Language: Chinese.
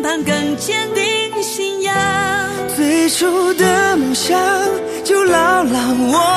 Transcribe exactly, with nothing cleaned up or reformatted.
盼更坚定信仰。 最初的梦想就牢牢握